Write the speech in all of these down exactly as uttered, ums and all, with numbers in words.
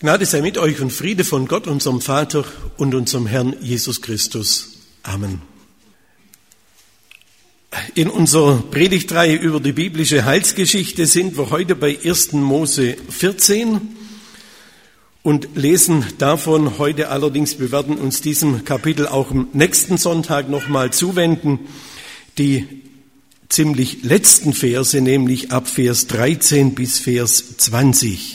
Gnade sei mit euch und Friede von Gott, unserem Vater und unserem Herrn Jesus Christus. Amen. In unserer Predigtreihe über die biblische Heilsgeschichte sind wir heute bei ersten Mose vierzehn und lesen davon heute allerdings, wir werden uns diesem Kapitel auch am nächsten Sonntag nochmal zuwenden, die ziemlich letzten Verse, nämlich ab Vers dreizehn bis Vers zwanzig.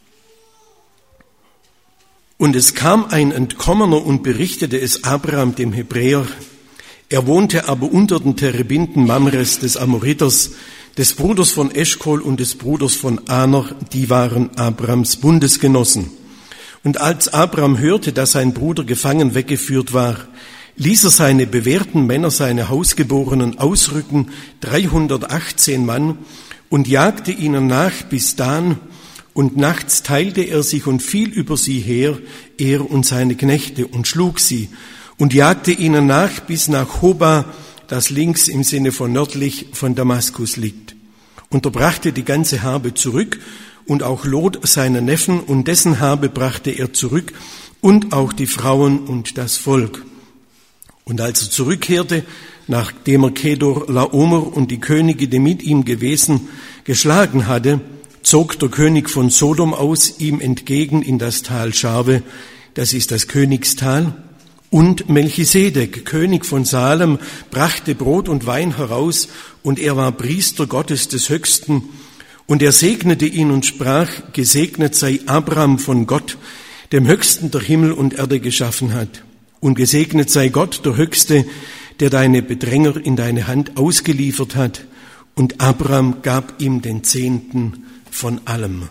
Und es kam ein Entkommener und berichtete es Abraham, dem Hebräer. Er wohnte aber unter den Terebinden Mamres des Amoriters, des Bruders von Eschkol und des Bruders von Aner, die waren Abrams Bundesgenossen. Und als Abraham hörte, dass sein Bruder gefangen weggeführt war, ließ er seine bewährten Männer, seine Hausgeborenen, ausrücken, dreihundertachtzehn Mann, und jagte ihnen nach bis Dan. Und nachts teilte er sich und fiel über sie her, er und seine Knechte, und schlug sie und jagte ihnen nach bis nach Hoba, das links im Sinne von nördlich von Damaskus liegt. Und er brachte die ganze Habe zurück und auch Lot, seinen Neffen, und dessen Habe brachte er zurück und auch die Frauen und das Volk. Und als er zurückkehrte, nachdem er Kedor, Laomer und die Könige, die mit ihm gewesen, geschlagen hatte, zog der König von Sodom aus ihm entgegen in das Tal Scharwe, das ist das Königstal, und Melchisedek, König von Salem, brachte Brot und Wein heraus, und er war Priester Gottes des Höchsten, und er segnete ihn und sprach, gesegnet sei Abraham von Gott, dem Höchsten, der Himmel und Erde geschaffen hat, und gesegnet sei Gott, der Höchste, der deine Bedränger in deine Hand ausgeliefert hat, und Abraham gab ihm den Zehnten von allem.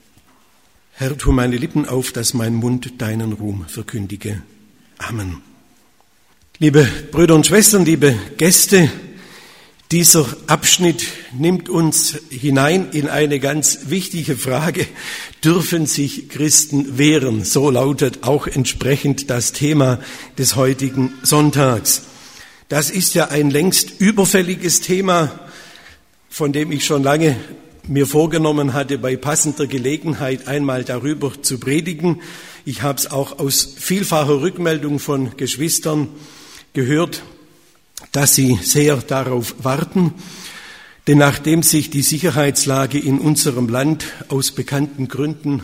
Herr, tu meine Lippen auf, dass mein Mund deinen Ruhm verkündige. Amen. Liebe Brüder und Schwestern, liebe Gäste, dieser Abschnitt nimmt uns hinein in eine ganz wichtige Frage. Dürfen sich Christen wehren? So lautet auch entsprechend das Thema des heutigen Sonntags. Das ist ja ein längst überfälliges Thema, von dem ich schon lange mir vorgenommen hatte, bei passender Gelegenheit einmal darüber zu predigen. Ich habe es auch aus vielfacher Rückmeldung von Geschwistern gehört, dass sie sehr darauf warten. Denn nachdem sich die Sicherheitslage in unserem Land aus bekannten Gründen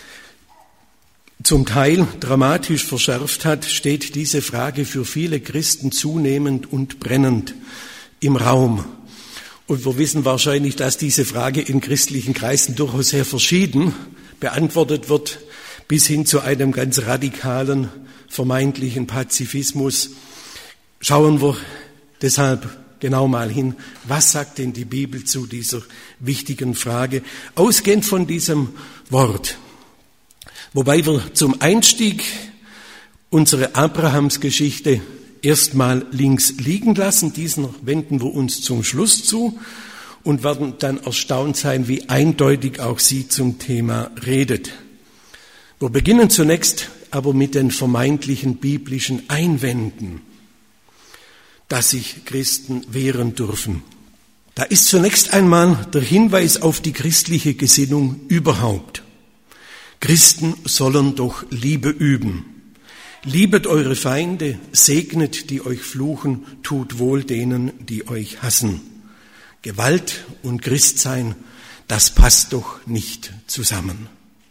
zum Teil dramatisch verschärft hat, steht diese Frage für viele Christen zunehmend und brennend im Raum. Und wir wissen wahrscheinlich, dass diese Frage in christlichen Kreisen durchaus sehr verschieden beantwortet wird, bis hin zu einem ganz radikalen, vermeintlichen Pazifismus. Schauen wir deshalb genau mal hin, was sagt denn die Bibel zu dieser wichtigen Frage, ausgehend von diesem Wort. Wobei wir zum Einstieg unsere Abrahamsgeschichte erstmal links liegen lassen. Diesen wenden wir uns zum Schluss zu und werden dann erstaunt sein, wie eindeutig auch sie zum Thema redet. Wir beginnen zunächst aber mit den vermeintlichen biblischen Einwänden, dass sich Christen wehren dürfen. Da ist zunächst einmal der Hinweis auf die christliche Gesinnung überhaupt. Christen sollen doch Liebe üben. Liebet eure Feinde, segnet, die euch fluchen, tut wohl denen, die euch hassen. Gewalt und Christsein, das passt doch nicht zusammen.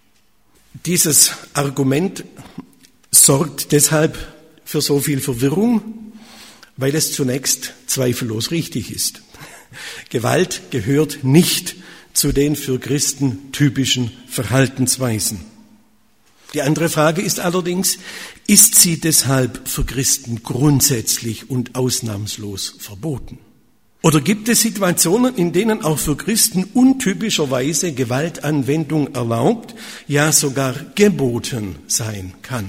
Dieses Argument sorgt deshalb für so viel Verwirrung, weil es zunächst zweifellos richtig ist. Gewalt gehört nicht zu den für Christen typischen Verhaltensweisen. Die andere Frage ist allerdings, ist sie deshalb für Christen grundsätzlich und ausnahmslos verboten? Oder gibt es Situationen, in denen auch für Christen untypischerweise Gewaltanwendung erlaubt, ja sogar geboten sein kann?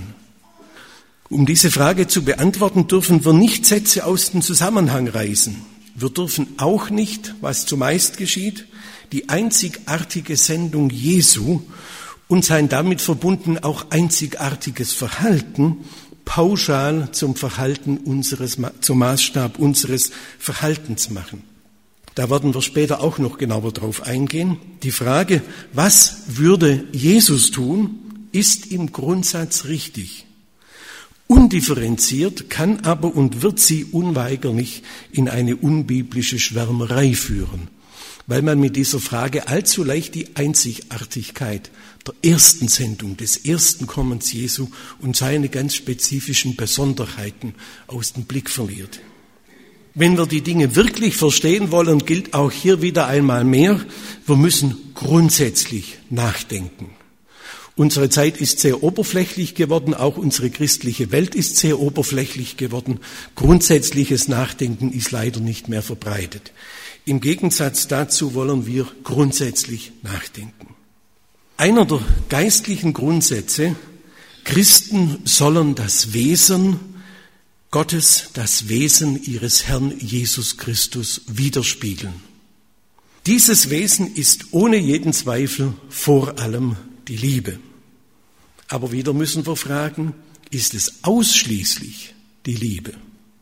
Um diese Frage zu beantworten, dürfen wir nicht Sätze aus dem Zusammenhang reißen. Wir dürfen auch nicht, was zumeist geschieht, die einzigartige Sendung Jesu und sein damit verbunden auch einzigartiges Verhalten pauschal zum Verhalten unseres, zum Maßstab unseres Verhaltens machen. Da werden wir später auch noch genauer drauf eingehen. Die Frage, was würde Jesus tun, ist im Grundsatz richtig. Undifferenziert kann aber und wird sie unweigerlich in eine unbiblische Schwärmerei führen, weil man mit dieser Frage allzu leicht die Einzigartigkeit der ersten Sendung, des ersten Kommens Jesu und seine ganz spezifischen Besonderheiten aus dem Blick verliert. Wenn wir die Dinge wirklich verstehen wollen, gilt auch hier wieder einmal mehr, wir müssen grundsätzlich nachdenken. Unsere Zeit ist sehr oberflächlich geworden, auch unsere christliche Welt ist sehr oberflächlich geworden. Grundsätzliches Nachdenken ist leider nicht mehr verbreitet. Im Gegensatz dazu wollen wir grundsätzlich nachdenken. Einer der geistlichen Grundsätze, Christen sollen das Wesen Gottes, das Wesen ihres Herrn Jesus Christus widerspiegeln. Dieses Wesen ist ohne jeden Zweifel vor allem die Liebe. Aber wieder müssen wir fragen, ist es ausschließlich die Liebe?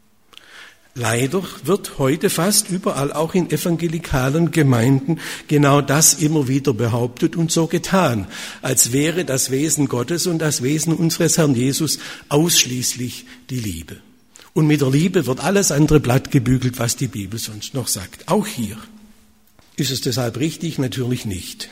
Leider wird heute fast überall, auch in evangelikalen Gemeinden, genau das immer wieder behauptet und so getan, als wäre das Wesen Gottes und das Wesen unseres Herrn Jesus ausschließlich die Liebe. Und mit der Liebe wird alles andere blattgebügelt, was die Bibel sonst noch sagt. Auch hier ist es deshalb richtig? Natürlich nicht.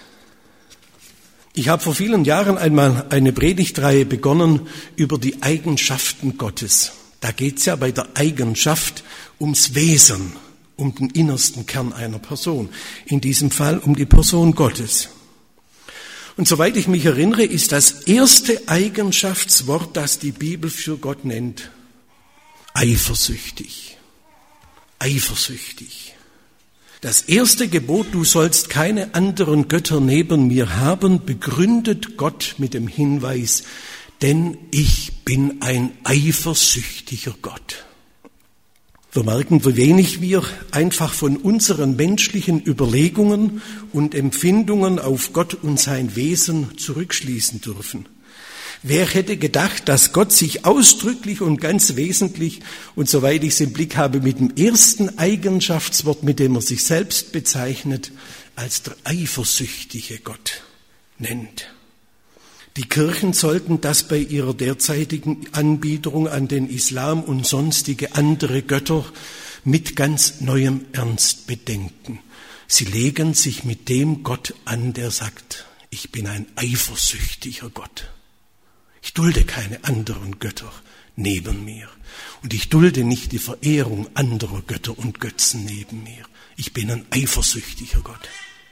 Ich habe vor vielen Jahren einmal eine Predigtreihe begonnen über die Eigenschaften Gottes. Da geht es ja bei der Eigenschaft ums Wesen, um den innersten Kern einer Person. In diesem Fall um die Person Gottes. Und soweit ich mich erinnere, ist das erste Eigenschaftswort, das die Bibel für Gott nennt, eifersüchtig. Eifersüchtig. Das erste Gebot, du sollst keine anderen Götter neben mir haben, begründet Gott mit dem Hinweis, denn ich bin ein eifersüchtiger Gott. Wir merken, wie wenig wir einfach von unseren menschlichen Überlegungen und Empfindungen auf Gott und sein Wesen zurückschließen dürfen. Wer hätte gedacht, dass Gott sich ausdrücklich und ganz wesentlich, und soweit ich es im Blick habe, mit dem ersten Eigenschaftswort, mit dem er sich selbst bezeichnet, als der eifersüchtige Gott nennt. Die Kirchen sollten das bei ihrer derzeitigen Anbiederung an den Islam und sonstige andere Götter mit ganz neuem Ernst bedenken. Sie legen sich mit dem Gott an, der sagt, ich bin ein eifersüchtiger Gott. Ich dulde keine anderen Götter neben mir. Und ich dulde nicht die Verehrung anderer Götter und Götzen neben mir. Ich bin ein eifersüchtiger Gott.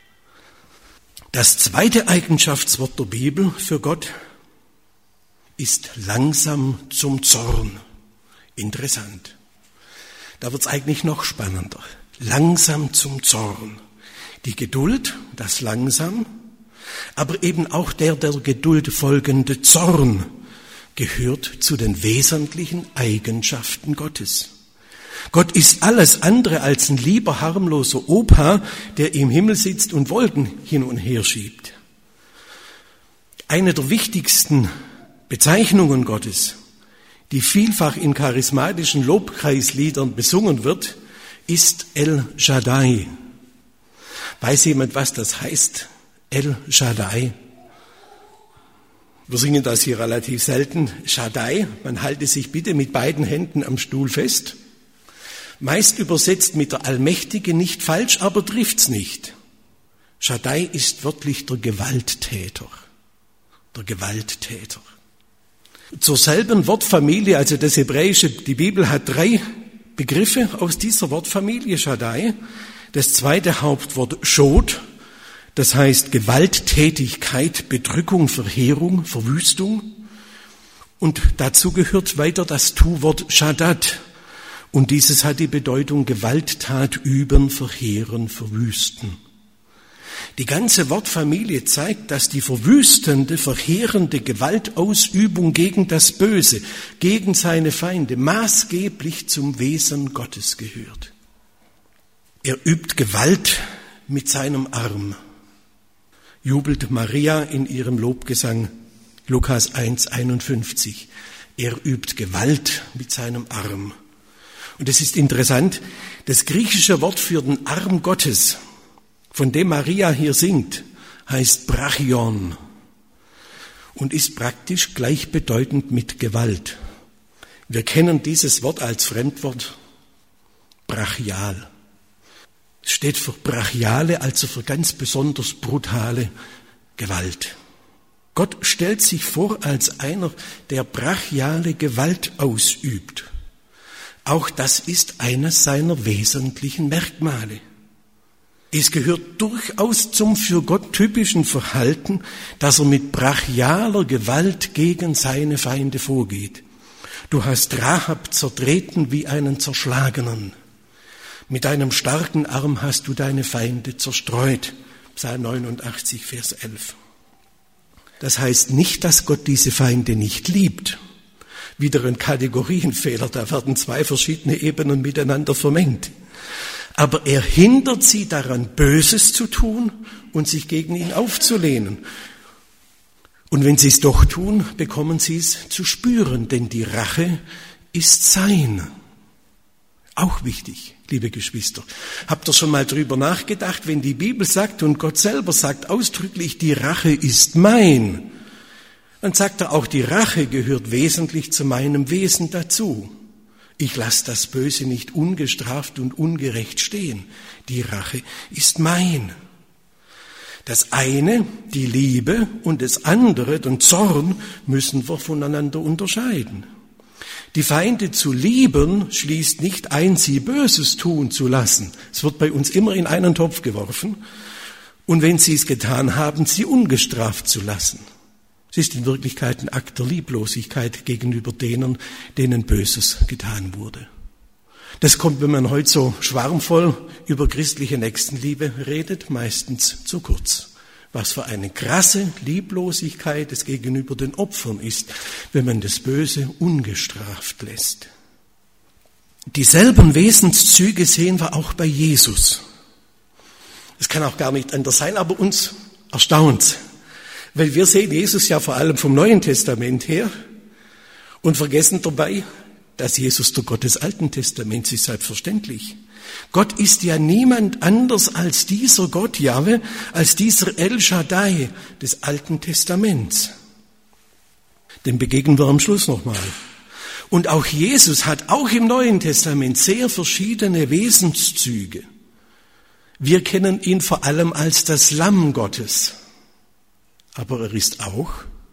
Das zweite Eigenschaftswort der Bibel für Gott ist langsam zum Zorn. Interessant. Da wird es eigentlich noch spannender. Langsam zum Zorn. Die Geduld, das langsam, aber eben auch der der Geduld folgende Zorn gehört zu den wesentlichen Eigenschaften Gottes. Gott ist alles andere als ein lieber, harmloser Opa, der im Himmel sitzt und Wolken hin und her schiebt. Eine der wichtigsten Bezeichnungen Gottes, die vielfach in charismatischen Lobpreisliedern besungen wird, ist El Shaddai. Weiß jemand, was das heißt? El Shaddai. Wir singen das hier relativ selten. Shaddai, man halte sich bitte mit beiden Händen am Stuhl fest. Meist übersetzt mit der Allmächtige, nicht falsch, aber trifft's nicht. Shaddai ist wörtlich der Gewalttäter. Der Gewalttäter. Zur selben Wortfamilie, also das Hebräische, die Bibel hat drei Begriffe aus dieser Wortfamilie Shaddai. Das zweite Hauptwort Shod, das heißt Gewalttätigkeit, Bedrückung, Verheerung, Verwüstung. Und dazu gehört weiter das Tu-Wort Shaddad. Und dieses hat die Bedeutung Gewalttat üben, verheeren, verwüsten. Die ganze Wortfamilie zeigt, dass die verwüstende, verheerende Gewaltausübung gegen das Böse, gegen seine Feinde maßgeblich zum Wesen Gottes gehört. Er übt Gewalt mit seinem Arm, jubelt Maria in ihrem Lobgesang, Lukas eins einundfünfzig. Er übt Gewalt mit seinem Arm. Und es ist interessant, das griechische Wort für den Arm Gottes, von dem Maria hier singt, heißt Brachion. und ist praktisch gleichbedeutend mit Gewalt. Wir kennen dieses Wort als Fremdwort brachial. Es steht für brachiale, also für ganz besonders brutale Gewalt. Gott stellt sich vor als einer, der brachiale Gewalt ausübt. Auch das ist eines seiner wesentlichen Merkmale. Es gehört durchaus zum für Gott typischen Verhalten, dass er mit brachialer Gewalt gegen seine Feinde vorgeht. Du hast Rahab zertreten wie einen Zerschlagenen. Mit deinem starken Arm hast du deine Feinde zerstreut. Psalm neunundachtzig, Vers elf. Das heißt nicht, dass Gott diese Feinde nicht liebt. Wieder ein Kategorienfehler, da werden zwei verschiedene Ebenen miteinander vermengt. Aber er hindert sie daran, Böses zu tun und sich gegen ihn aufzulehnen. Und wenn sie es doch tun, bekommen sie es zu spüren, denn die Rache ist sein. Auch wichtig, liebe Geschwister. Habt ihr schon mal drüber nachgedacht, wenn die Bibel sagt und Gott selber sagt ausdrücklich, die Rache ist mein, dann sagt er auch, die Rache gehört wesentlich zu meinem Wesen dazu. Ich lasse das Böse nicht ungestraft und ungerecht stehen. Die Rache ist mein. Das eine, die Liebe, und das andere, den Zorn, müssen wir voneinander unterscheiden. Die Feinde zu lieben schließt nicht ein, sie Böses tun zu lassen. Es wird bei uns immer in einen Topf geworfen. Und wenn sie es getan haben, sie ungestraft zu lassen. Es ist in Wirklichkeit ein Akt der Lieblosigkeit gegenüber denen, denen Böses getan wurde. Das kommt, wenn man heute so schwarmvoll über christliche Nächstenliebe redet, meistens zu kurz. Was für eine krasse Lieblosigkeit es gegenüber den Opfern ist, wenn man das Böse ungestraft lässt. Dieselben Wesenszüge sehen wir auch bei Jesus. Es kann auch gar nicht anders sein, aber uns erstaunt's. Weil wir sehen Jesus ja vor allem vom Neuen Testament her und vergessen dabei, dass Jesus der Gott des Alten Testaments ist, selbstverständlich. Gott ist ja niemand anders als dieser Gott, Jahwe, als dieser El Shaddai des Alten Testaments. Dem begegnen wir am Schluss nochmal. Und auch Jesus hat auch im Neuen Testament sehr verschiedene Wesenszüge. Wir kennen ihn vor allem als das Lamm Gottes. Aber er ist auch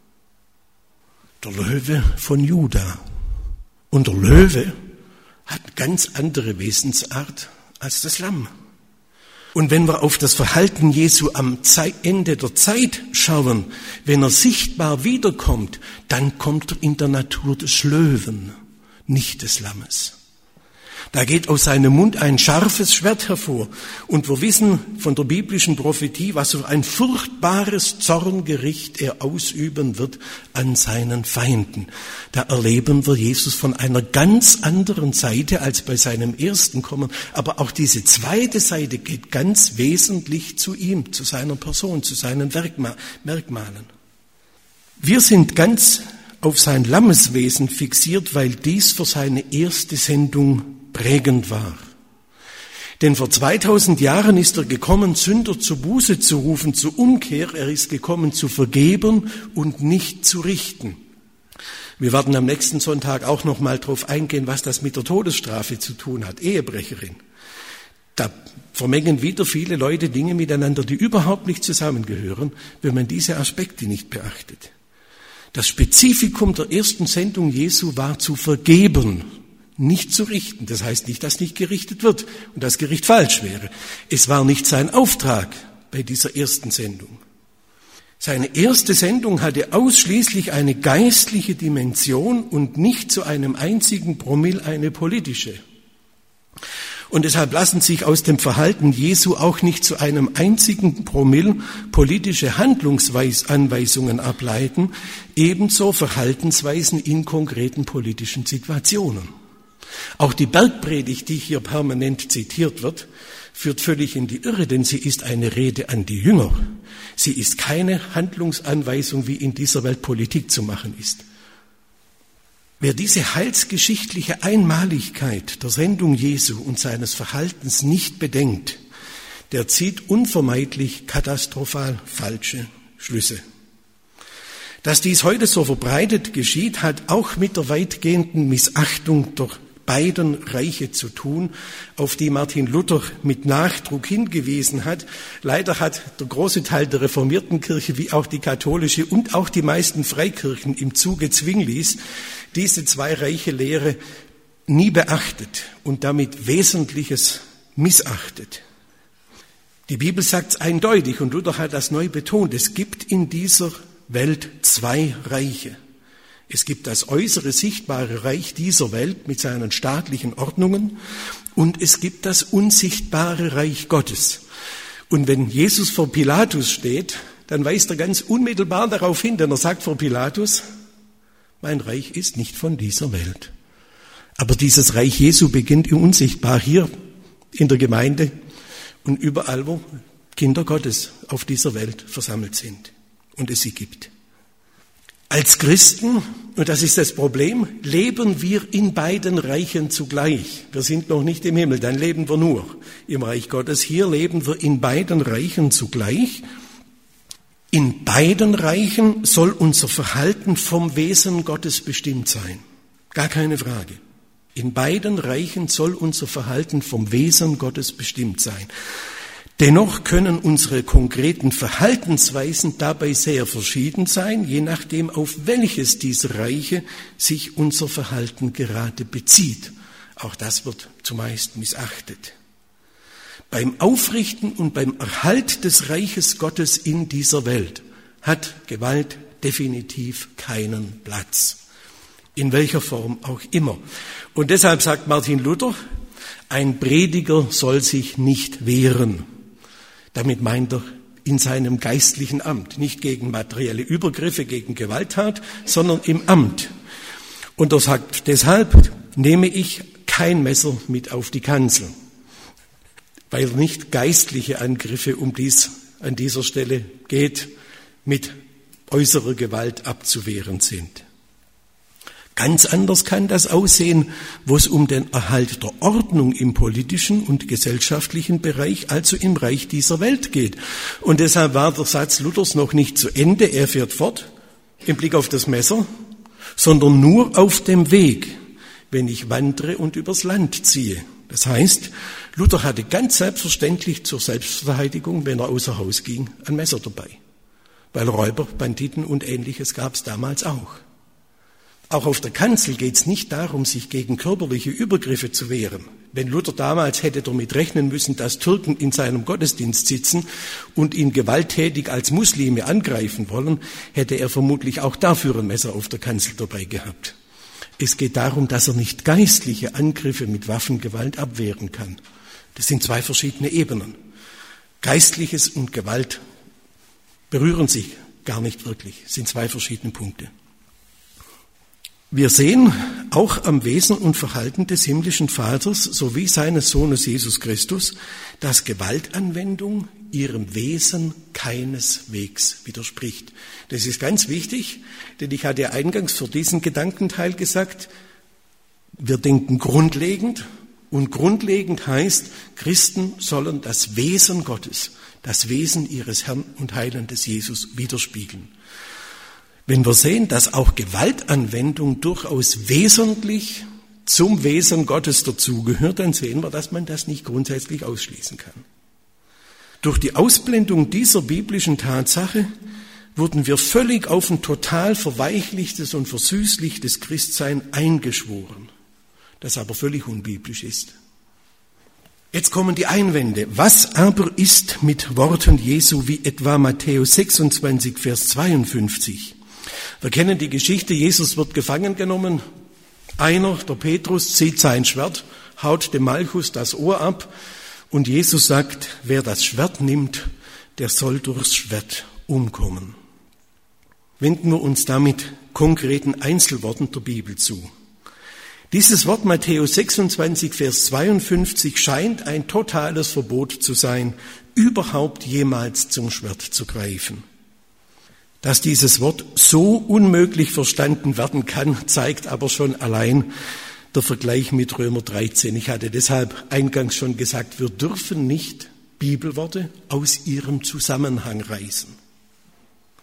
der Löwe von Juda. Und der Löwe hat ganz andere Wesensart als das Lamm. Und wenn wir auf das Verhalten Jesu am Ende der Zeit schauen, wenn er sichtbar wiederkommt, dann kommt er in der Natur des Löwen, nicht des Lammes. Da geht aus seinem Mund ein scharfes Schwert hervor. Und wir wissen von der biblischen Prophetie, was für ein furchtbares Zorngericht er ausüben wird an seinen Feinden. Da erleben wir Jesus von einer ganz anderen Seite als bei seinem ersten Kommen. Aber auch diese zweite Seite geht ganz wesentlich zu ihm, zu seiner Person, zu seinen Merkmalen. Wir sind ganz auf sein Lammeswesen fixiert, weil dies für seine erste Sendung prägend war. Denn vor zweitausend Jahren ist er gekommen, Sünder zur Buße zu rufen, zur Umkehr. Er ist gekommen, zu vergeben und nicht zu richten. Wir werden am nächsten Sonntag auch noch mal drauf eingehen, was das mit der Todesstrafe zu tun hat. Ehebrecherin. Da vermengen wieder viele Leute Dinge miteinander, die überhaupt nicht zusammengehören, wenn man diese Aspekte nicht beachtet. Das Spezifikum der ersten Sendung Jesu war zu vergeben, nicht zu richten. Das heißt nicht, dass nicht gerichtet wird und das Gericht falsch wäre. Es war nicht sein Auftrag bei dieser ersten Sendung. Seine erste Sendung hatte ausschließlich eine geistliche Dimension und nicht zu einem einzigen Promille eine politische. Und deshalb lassen sich aus dem Verhalten Jesu auch nicht zu einem einzigen Promille politische Handlungsanweisungen ableiten, ebenso Verhaltensweisen in konkreten politischen Situationen. Auch die Bergpredigt, die hier permanent zitiert wird, führt völlig in die Irre, denn sie ist eine Rede an die Jünger. Sie ist keine Handlungsanweisung, wie in dieser Welt Politik zu machen ist. Wer diese heilsgeschichtliche Einmaligkeit der Sendung Jesu und seines Verhaltens nicht bedenkt, der zieht unvermeidlich katastrophal falsche Schlüsse. Dass dies heute so verbreitet geschieht, hat auch mit der weitgehenden Missachtung der beiden Reiche zu tun, auf die Martin Luther mit Nachdruck hingewiesen hat. Leider hat der große Teil der reformierten Kirche, wie auch die katholische und auch die meisten Freikirchen im Zuge Zwinglis, diese zwei Reiche Lehre nie beachtet und damit Wesentliches missachtet. Die Bibel sagt es eindeutig und Luther hat das neu betont. Es gibt in dieser Welt zwei Reiche. Es gibt das äußere, sichtbare Reich dieser Welt mit seinen staatlichen Ordnungen und es gibt das unsichtbare Reich Gottes. Und wenn Jesus vor Pilatus steht, dann weist er ganz unmittelbar darauf hin, denn er sagt vor Pilatus, mein Reich ist nicht von dieser Welt. Aber dieses Reich Jesu beginnt im Unsichtbar hier in der Gemeinde und überall, wo Kinder Gottes auf dieser Welt versammelt sind und es sie gibt. Als Christen, und das ist das Problem, leben wir in beiden Reichen zugleich. Wir sind noch nicht im Himmel, dann leben wir nur im Reich Gottes. Hier leben wir in beiden Reichen zugleich. In beiden Reichen soll unser Verhalten vom Wesen Gottes bestimmt sein. Gar keine Frage. In beiden Reichen soll unser Verhalten vom Wesen Gottes bestimmt sein. Dennoch können unsere konkreten Verhaltensweisen dabei sehr verschieden sein, je nachdem, auf welches dieser Reiche sich unser Verhalten gerade bezieht. Auch das wird zumeist missachtet. Beim Aufrichten und beim Erhalt des Reiches Gottes in dieser Welt hat Gewalt definitiv keinen Platz. In welcher Form auch immer. Und deshalb sagt Martin Luther, ein Prediger soll sich nicht wehren. Damit meint er in seinem geistlichen Amt, nicht gegen materielle Übergriffe, gegen Gewalttat, sondern im Amt. Und er sagt, deshalb nehme ich kein Messer mit auf die Kanzel, weil nicht geistliche Angriffe, um dies an dieser Stelle geht, mit äußerer Gewalt abzuwehren sind. Ganz anders kann das aussehen, wo es um den Erhalt der Ordnung im politischen und gesellschaftlichen Bereich, also im Reich dieser Welt geht. Und deshalb war der Satz Luthers noch nicht zu Ende. Er fährt fort im Blick auf das Messer, sondern nur auf dem Weg, wenn ich wandere und übers Land ziehe. Das heißt, Luther hatte ganz selbstverständlich zur Selbstverteidigung, wenn er außer Haus ging, ein Messer dabei. Weil Räuber, Banditen und Ähnliches gab es damals auch. Auch auf der Kanzel geht es nicht darum, sich gegen körperliche Übergriffe zu wehren. Wenn Luther damals hätte damit rechnen müssen, dass Türken in seinem Gottesdienst sitzen und ihn gewalttätig als Muslime angreifen wollen, hätte er vermutlich auch dafür ein Messer auf der Kanzel dabei gehabt. Es geht darum, dass er nicht geistliche Angriffe mit Waffengewalt abwehren kann. Das sind zwei verschiedene Ebenen. Geistliches und Gewalt berühren sich gar nicht wirklich, das sind zwei verschiedene Punkte. Wir sehen auch am Wesen und Verhalten des himmlischen Vaters sowie seines Sohnes Jesus Christus, dass Gewaltanwendung ihrem Wesen keineswegs widerspricht. Das ist ganz wichtig, denn ich hatte eingangs für diesen Gedankenteil gesagt, wir denken grundlegend und grundlegend heißt, Christen sollen das Wesen Gottes, das Wesen ihres Herrn und Heilandes Jesus widerspiegeln. Wenn wir sehen, dass auch Gewaltanwendung durchaus wesentlich zum Wesen Gottes dazugehört, dann sehen wir, dass man das nicht grundsätzlich ausschließen kann. Durch die Ausblendung dieser biblischen Tatsache wurden wir völlig auf ein total verweichlichtes und versüßlichtes Christsein eingeschworen, das aber völlig unbiblisch ist. Jetzt kommen die Einwände. Was aber ist mit Worten Jesu wie etwa Matthäus sechsundzwanzig, Vers zweiundfünfzig? Wir kennen die Geschichte, Jesus wird gefangen genommen. Einer, der Petrus, zieht sein Schwert, haut dem Malchus das Ohr ab und Jesus sagt, wer das Schwert nimmt, der soll durchs Schwert umkommen. Wenden wir uns damit konkreten Einzelworten der Bibel zu. Dieses Wort Matthäus sechsundzwanzig, Vers zweiundfünfzig scheint ein totales Verbot zu sein, überhaupt jemals zum Schwert zu greifen. Dass dieses Wort so unmöglich verstanden werden kann, zeigt aber schon allein der Vergleich mit Römer dreizehn. Ich hatte deshalb eingangs schon gesagt, wir dürfen nicht Bibelworte aus ihrem Zusammenhang reißen.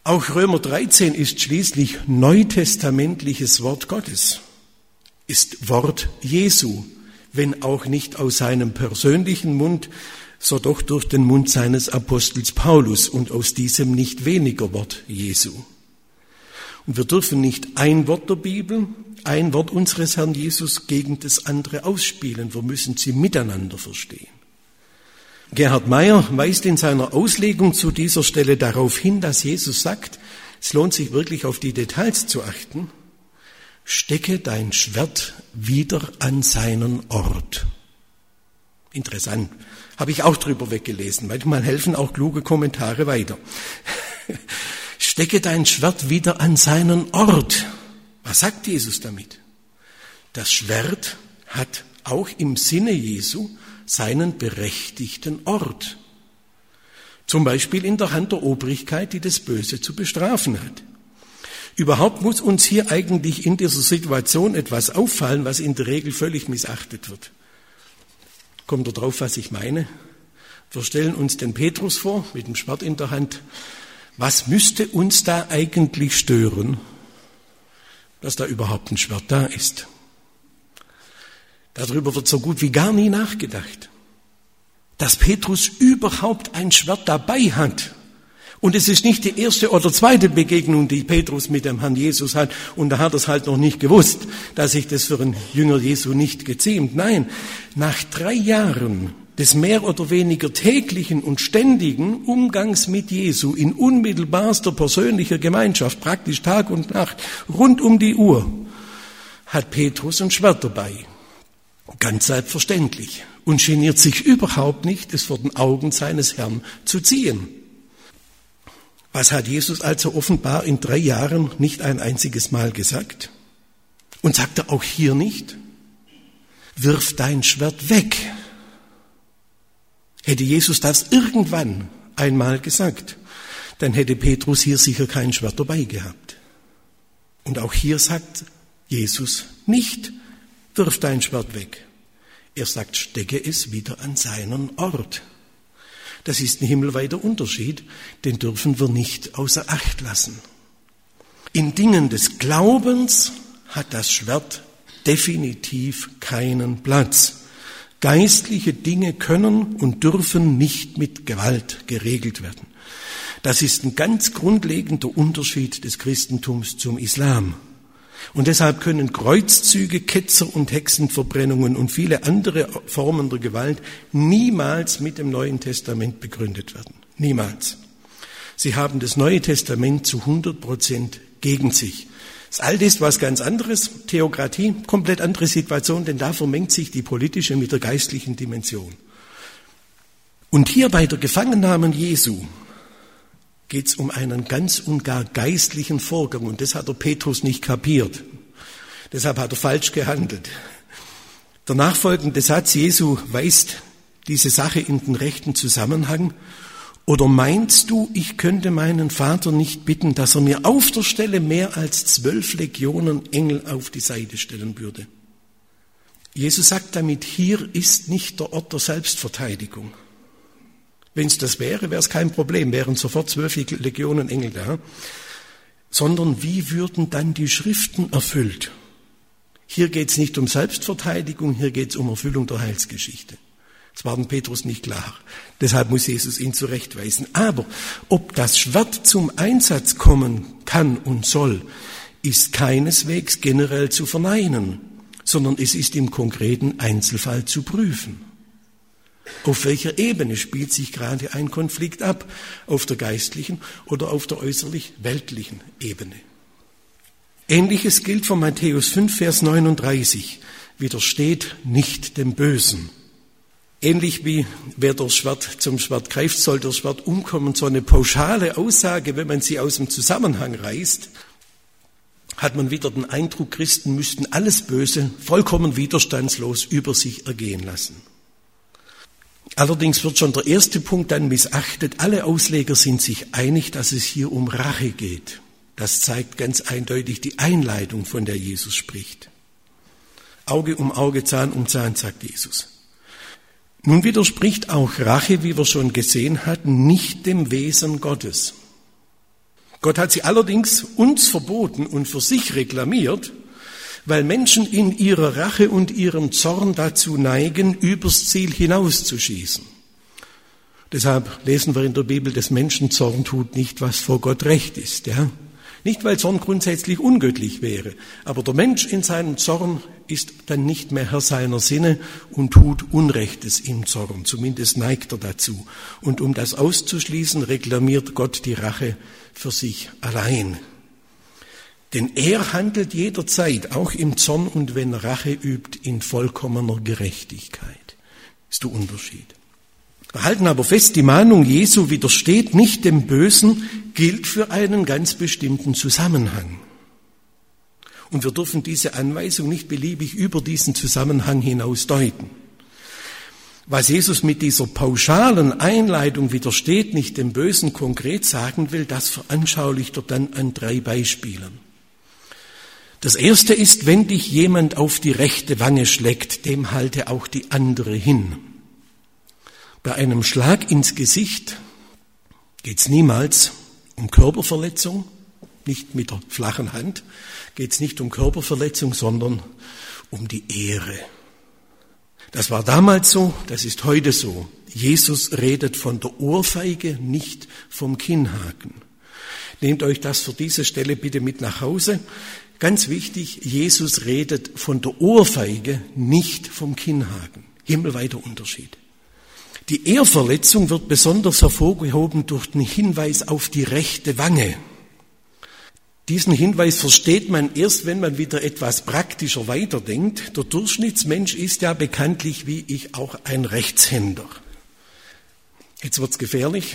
Auch Römer dreizehn ist schließlich neutestamentliches Wort Gottes, ist Wort Jesu, wenn auch nicht aus seinem persönlichen Mund, so doch durch den Mund seines Apostels Paulus und aus diesem nicht weniger Wort Jesu. Und wir dürfen nicht ein Wort der Bibel, ein Wort unseres Herrn Jesus gegen das andere ausspielen. Wir müssen sie miteinander verstehen. Gerhard Meyer weist in seiner Auslegung zu dieser Stelle darauf hin, dass Jesus sagt, es lohnt sich wirklich auf die Details zu achten, stecke dein Schwert wieder an seinen Ort. Interessant. Habe ich auch drüber weggelesen. Manchmal helfen auch kluge Kommentare weiter. Stecke dein Schwert wieder an seinen Ort. Was sagt Jesus damit? Das Schwert hat auch im Sinne Jesu seinen berechtigten Ort. Zum Beispiel in der Hand der Obrigkeit, die das Böse zu bestrafen hat. Überhaupt muss uns hier eigentlich in dieser Situation etwas auffallen, was in der Regel völlig missachtet wird. Kommt ihr drauf, was ich meine? Wir stellen uns den Petrus vor, mit dem Schwert in der Hand. Was müsste uns da eigentlich stören, dass da überhaupt ein Schwert da ist? Darüber wird so gut wie gar nie nachgedacht. Dass Petrus überhaupt ein Schwert dabei hat. Und es ist nicht die erste oder zweite Begegnung, die Petrus mit dem Herrn Jesus hat. Und da hat er es halt noch nicht gewusst, dass sich das für einen Jünger Jesu nicht geziemt. Nein, nach drei Jahren des mehr oder weniger täglichen und ständigen Umgangs mit Jesu in unmittelbarster persönlicher Gemeinschaft, praktisch Tag und Nacht, rund um die Uhr, hat Petrus ein Schwert dabei. Ganz selbstverständlich. Und geniert sich überhaupt nicht, es vor den Augen seines Herrn zu ziehen. Was hat Jesus also offenbar in drei Jahren nicht ein einziges Mal gesagt? Und sagt er auch hier nicht? Wirf dein Schwert weg. Hätte Jesus das irgendwann einmal gesagt, dann hätte Petrus hier sicher kein Schwert dabei gehabt. Und auch hier sagt Jesus nicht, wirf dein Schwert weg. Er sagt, stecke es wieder an seinen Ort. Das ist ein himmelweiter Unterschied, den dürfen wir nicht außer Acht lassen. In Dingen des Glaubens hat das Schwert definitiv keinen Platz. Geistliche Dinge können und dürfen nicht mit Gewalt geregelt werden. Das ist ein ganz grundlegender Unterschied des Christentums zum Islam. Und deshalb können Kreuzzüge, Ketzer- und Hexenverbrennungen und viele andere Formen der Gewalt niemals mit dem Neuen Testament begründet werden. Niemals. Sie haben das Neue Testament zu hundert Prozent gegen sich. Das Alte ist was ganz anderes, Theokratie, komplett andere Situation, denn da vermengt sich die politische mit der geistlichen Dimension. Und hier bei der Gefangennahme Jesu geht es um einen ganz und gar geistlichen Vorgang. Und das hat der Petrus nicht kapiert. Deshalb hat er falsch gehandelt. Der nachfolgende Satz Jesu weist diese Sache in den rechten Zusammenhang. Oder meinst du, ich könnte meinen Vater nicht bitten, dass er mir auf der Stelle mehr als zwölf Legionen Engel auf die Seite stellen würde? Jesus sagt damit, hier ist nicht der Ort der Selbstverteidigung. Wenn es das wäre, wäre es kein Problem, wären sofort zwölf Legionen Engel da. Sondern wie würden dann die Schriften erfüllt? Hier geht es nicht um Selbstverteidigung, hier geht es um Erfüllung der Heilsgeschichte. Das war dem Petrus nicht klar. Deshalb muss Jesus ihn zurechtweisen. Aber ob das Schwert zum Einsatz kommen kann und soll, ist keineswegs generell zu verneinen, sondern es ist im konkreten Einzelfall zu prüfen. Auf welcher Ebene spielt sich gerade ein Konflikt ab? Auf der geistlichen oder auf der äußerlich weltlichen Ebene? Ähnliches gilt von Matthäus fünf, Vers neununddreißig. Widersteht nicht dem Bösen. Ähnlich wie wer das Schwert zum Schwert greift, soll das Schwert umkommen. So eine pauschale Aussage, wenn man sie aus dem Zusammenhang reißt, hat man wieder den Eindruck, Christen müssten alles Böse vollkommen widerstandslos über sich ergehen lassen. Allerdings wird schon der erste Punkt dann missachtet. Alle Ausleger sind sich einig, dass es hier um Rache geht. Das zeigt ganz eindeutig die Einleitung, von der Jesus spricht. Auge um Auge, Zahn um Zahn, sagt Jesus. Nun widerspricht auch Rache, wie wir schon gesehen hatten, nicht dem Wesen Gottes. Gott hat sie allerdings uns verboten und für sich reklamiert, weil Menschen in ihrer Rache und ihrem Zorn dazu neigen, übers Ziel hinauszuschießen. Deshalb lesen wir in der Bibel, des Menschen Zorn tut nicht, was vor Gott recht ist. Ja? Nicht, weil Zorn grundsätzlich ungöttlich wäre, aber der Mensch in seinem Zorn ist dann nicht mehr Herr seiner Sinne und tut Unrechtes im Zorn. Zumindest neigt er dazu. Und um das auszuschließen, reklamiert Gott die Rache für sich allein. Denn er handelt jederzeit, auch im Zorn und wenn er Rache übt, in vollkommener Gerechtigkeit. Das ist der Unterschied. Wir halten aber fest, die Mahnung Jesu widersteht nicht dem Bösen, gilt für einen ganz bestimmten Zusammenhang. Und wir dürfen diese Anweisung nicht beliebig über diesen Zusammenhang hinaus deuten. Was Jesus mit dieser pauschalen Einleitung widersteht, nicht dem Bösen konkret sagen will, das veranschaulicht er dann an drei Beispielen. Das erste ist, wenn dich jemand auf die rechte Wange schlägt, dem halte auch die andere hin. Bei einem Schlag ins Gesicht geht es niemals um Körperverletzung, nicht mit der flachen Hand, geht es nicht um Körperverletzung, sondern um die Ehre. Das war damals so, das ist heute so. Jesus redet von der Ohrfeige, nicht vom Kinnhaken. Nehmt euch das für diese Stelle bitte mit nach Hause. Ganz wichtig, Jesus redet von der Ohrfeige, nicht vom Kinnhaken. Himmelweiter Unterschied. Die Ehrverletzung wird besonders hervorgehoben durch den Hinweis auf die rechte Wange. Diesen Hinweis versteht man erst, wenn man wieder etwas praktischer weiterdenkt. Der Durchschnittsmensch ist ja bekanntlich, wie ich, auch ein Rechtshänder. Jetzt wird's gefährlich.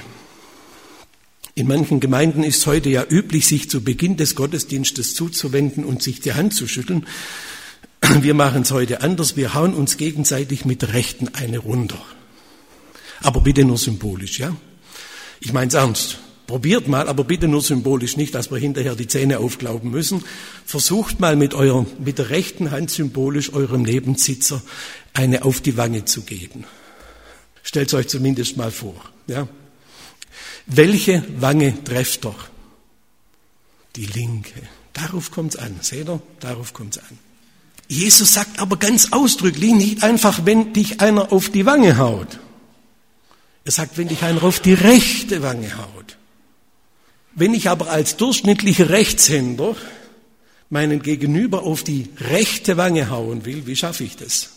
In manchen Gemeinden ist es heute ja üblich, sich zu Beginn des Gottesdienstes zuzuwenden und sich die Hand zu schütteln. Wir machen es heute anders. Wir hauen uns gegenseitig mit der Rechten eine runter. Aber bitte nur symbolisch, ja? Ich meine es ernst. Probiert mal, aber bitte nur symbolisch, nicht, dass wir hinterher die Zähne aufklauben müssen. Versucht mal mit eurem, mit der rechten Hand symbolisch eurem Nebensitzer eine auf die Wange zu geben. Stellt es euch zumindest mal vor, ja? Welche Wange trefft doch? Die linke. Darauf kommt es an. Seht ihr? Darauf kommt es an. Jesus sagt aber ganz ausdrücklich nicht einfach, wenn dich einer auf die Wange haut. Er sagt, wenn dich einer auf die rechte Wange haut. Wenn ich aber als durchschnittlicher Rechtshänder meinen Gegenüber auf die rechte Wange hauen will, wie schaffe ich das?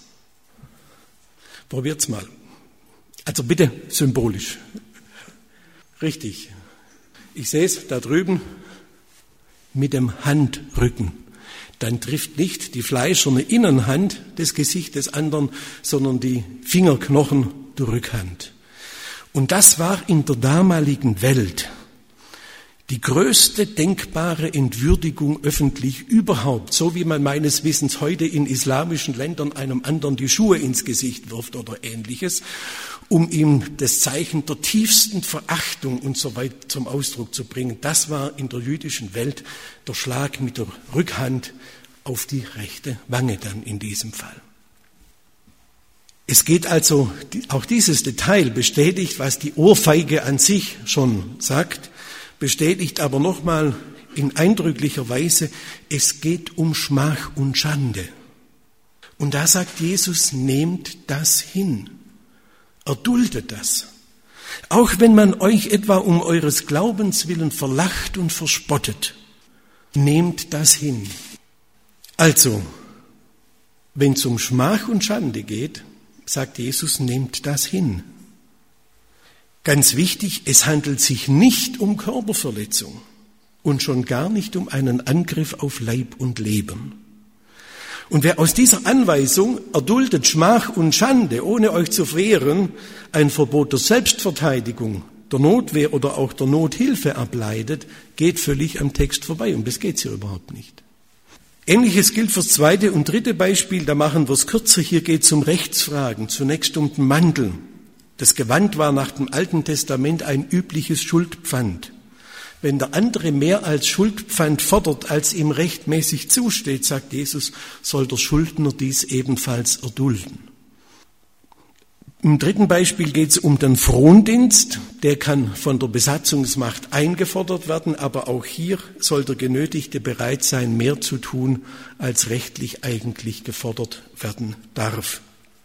Probiert's mal. Also bitte symbolisch. Richtig. Ich sehe es da drüben mit dem Handrücken. Dann trifft nicht die fleischerne Innenhand des Gesichts des anderen, sondern die Fingerknochen der Rückhand. Und das war in der damaligen Welt die größte denkbare Entwürdigung öffentlich überhaupt, so wie man meines Wissens heute in islamischen Ländern einem anderen die Schuhe ins Gesicht wirft oder Ähnliches, um ihm das Zeichen der tiefsten Verachtung und so weiter zum Ausdruck zu bringen. Das war in der jüdischen Welt der Schlag mit der Rückhand auf die rechte Wange dann in diesem Fall. Es geht also, auch dieses Detail bestätigt, was die Ohrfeige an sich schon sagt, bestätigt aber nochmal in eindrücklicher Weise, es geht um Schmach und Schande. Und da sagt Jesus, nehmt das hin. Erduldet das. Auch wenn man euch etwa um eures Glaubens willen verlacht und verspottet, nehmt das hin. Also, wenn es um Schmach und Schande geht, sagt Jesus, nehmt das hin. Ganz wichtig, es handelt sich nicht um Körperverletzung und schon gar nicht um einen Angriff auf Leib und Leben. Und wer aus dieser Anweisung, erduldet Schmach und Schande, ohne euch zu wehren, ein Verbot der Selbstverteidigung, der Notwehr oder auch der Nothilfe ableitet, geht völlig am Text vorbei. Um das geht's hier überhaupt nicht. Ähnliches gilt fürs zweite und dritte Beispiel, da machen wir es kürzer. Hier geht es um Rechtsfragen, zunächst um den Mantel. Das Gewand war nach dem Alten Testament ein übliches Schuldpfand. Wenn der andere mehr als Schuldpfand fordert, als ihm rechtmäßig zusteht, sagt Jesus, soll der Schuldner dies ebenfalls erdulden. Im dritten Beispiel geht es um den Frondienst. Der kann von der Besatzungsmacht eingefordert werden, aber auch hier soll der Genötigte bereit sein, mehr zu tun, als rechtlich eigentlich gefordert werden darf.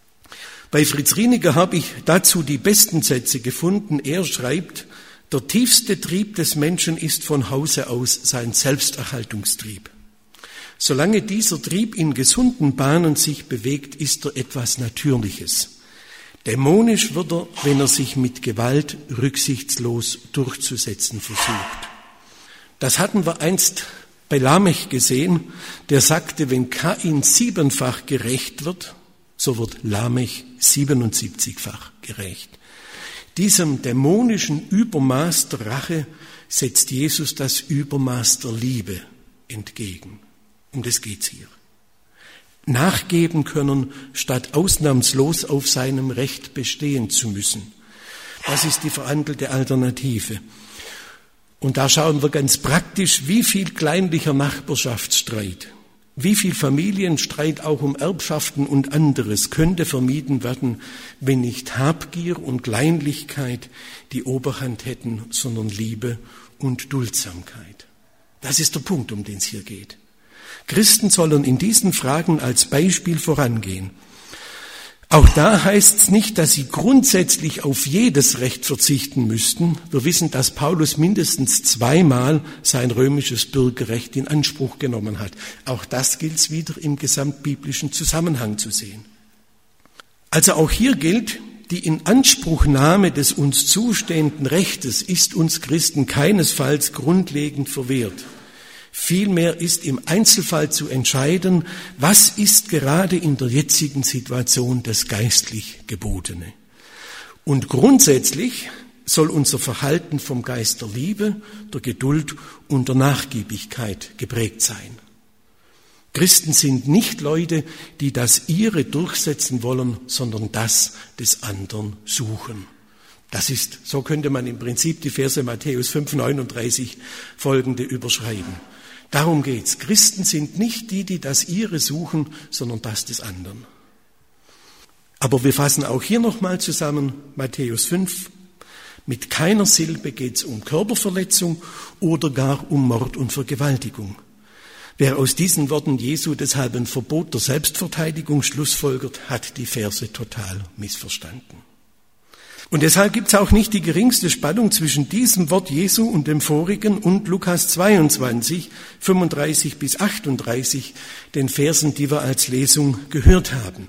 Bei Fritz Rieniger habe ich dazu die besten Sätze gefunden. Er schreibt, der tiefste Trieb des Menschen ist von Hause aus sein Selbsterhaltungstrieb. Solange dieser Trieb in gesunden Bahnen sich bewegt, ist er etwas Natürliches. Dämonisch wird er, wenn er sich mit Gewalt rücksichtslos durchzusetzen versucht. Das hatten wir einst bei Lamech gesehen, der sagte, wenn Kain siebenfach gerächt wird, so wird Lamech siebenundsiebzigfach gerächt. Diesem dämonischen Übermaß der Rache setzt Jesus das Übermaß der Liebe entgegen. Um das geht's hier. Nachgeben können, statt ausnahmslos auf seinem Recht bestehen zu müssen. Das ist die verhandelte Alternative. Und da schauen wir ganz praktisch, wie viel kleinlicher Nachbarschaftsstreit, wie viel Familienstreit auch um Erbschaften und anderes könnte vermieden werden, wenn nicht Habgier und Kleinlichkeit die Oberhand hätten, sondern Liebe und Duldsamkeit. Das ist der Punkt, um den es hier geht. Christen sollen in diesen Fragen als Beispiel vorangehen. Auch da heißt es nicht, dass sie grundsätzlich auf jedes Recht verzichten müssten. Wir wissen, dass Paulus mindestens zweimal sein römisches Bürgerrecht in Anspruch genommen hat. Auch das gilt es wieder im gesamtbiblischen Zusammenhang zu sehen. Also auch hier gilt, die Inanspruchnahme des uns zustehenden Rechtes ist uns Christen keinesfalls grundlegend verwehrt. Vielmehr ist im Einzelfall zu entscheiden, was ist gerade in der jetzigen Situation das geistlich Gebotene. Und grundsätzlich soll unser Verhalten vom Geist der Liebe, der Geduld und der Nachgiebigkeit geprägt sein. Christen sind nicht Leute, die das ihre durchsetzen wollen, sondern das des anderen suchen. Das ist, so könnte man im Prinzip die Verse Matthäus fünf neununddreißig folgende überschreiben. Darum geht's. Christen sind nicht die, die das ihre suchen, sondern das des anderen. Aber wir fassen auch hier nochmal zusammen Matthäus fünf. Mit keiner Silbe geht's um Körperverletzung oder gar um Mord und Vergewaltigung. Wer aus diesen Worten Jesu deshalb ein Verbot der Selbstverteidigung schlussfolgert, hat die Verse total missverstanden. Und deshalb gibt es auch nicht die geringste Spannung zwischen diesem Wort Jesu und dem vorigen und Lukas zweiundzwanzig, fünfunddreißig bis achtunddreißig, den Versen, die wir als Lesung gehört haben.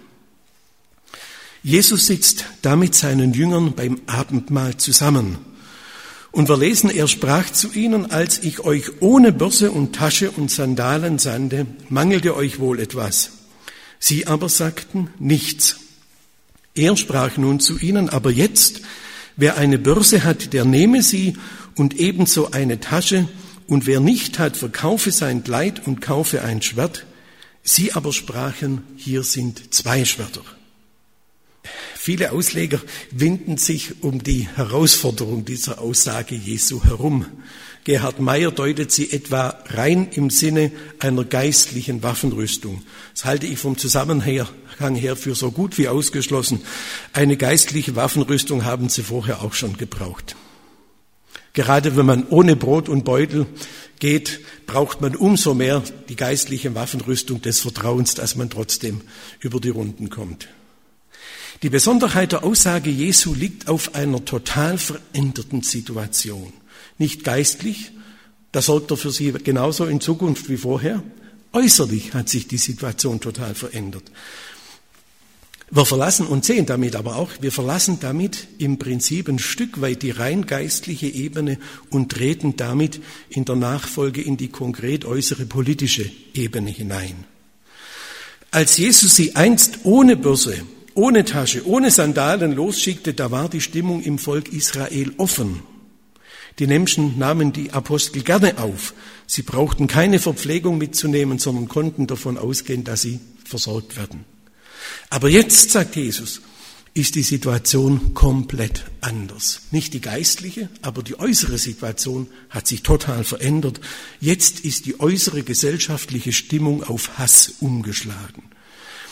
Jesus sitzt da mit seinen Jüngern beim Abendmahl zusammen. Und wir lesen, er sprach zu ihnen, als ich euch ohne Börse und Tasche und Sandalen sandte, mangelte euch wohl etwas. Sie aber sagten nichts. Er sprach nun zu ihnen, aber jetzt, wer eine Börse hat, der nehme sie und ebenso eine Tasche, und wer nicht hat, verkaufe sein Kleid und kaufe ein Schwert. Sie aber sprachen, hier sind zwei Schwerter. Viele Ausleger winden sich um die Herausforderung dieser Aussage Jesu herum. Gerhard Meyer deutet sie etwa rein im Sinne einer geistlichen Waffenrüstung. Das halte ich vom Zusammenhang her für so gut wie ausgeschlossen. Eine geistliche Waffenrüstung haben sie vorher auch schon gebraucht. Gerade wenn man ohne Brot und Beutel geht, braucht man umso mehr die geistliche Waffenrüstung des Vertrauens, dass man trotzdem über die Runden kommt. Die Besonderheit der Aussage Jesu liegt auf einer total veränderten Situation. Nicht geistlich, da sorgt er für sie genauso in Zukunft wie vorher. Äußerlich hat sich die Situation total verändert. Wir verlassen und sehen damit aber auch, wir verlassen damit im Prinzip ein Stück weit die rein geistliche Ebene und treten damit in der Nachfolge in die konkret äußere politische Ebene hinein. Als Jesus sie einst ohne Börse, ohne Tasche, ohne Sandalen losschickte, da war die Stimmung im Volk Israel offen. Die Menschen nahmen die Apostel gerne auf. Sie brauchten keine Verpflegung mitzunehmen, sondern konnten davon ausgehen, dass sie versorgt werden. Aber jetzt, sagt Jesus, ist die Situation komplett anders. Nicht die geistliche, aber die äußere Situation hat sich total verändert. Jetzt ist die äußere gesellschaftliche Stimmung auf Hass umgeschlagen.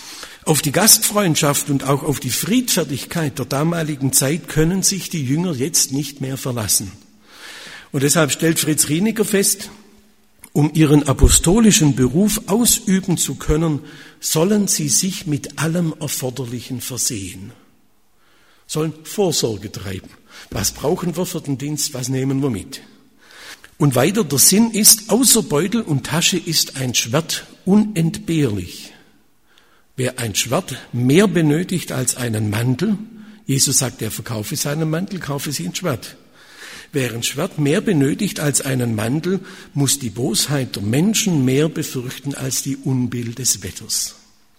Auf die Gastfreundschaft und auch auf die Friedfertigkeit der damaligen Zeit können sich die Jünger jetzt nicht mehr verlassen. Und deshalb stellt Fritz Rieniger fest, um ihren apostolischen Beruf ausüben zu können, sollen sie sich mit allem Erforderlichen versehen. Sollen Vorsorge treiben. Was brauchen wir für den Dienst, was nehmen wir mit? Und weiter, der Sinn ist, außer Beutel und Tasche ist ein Schwert unentbehrlich. Wer ein Schwert mehr benötigt als einen Mantel, Jesus sagt, er verkaufe seinen Mantel, kaufe sie ein Schwert. Wer ein Schwert mehr benötigt als einen Mantel, muss die Bosheit der Menschen mehr befürchten als die Unbill des Wetters.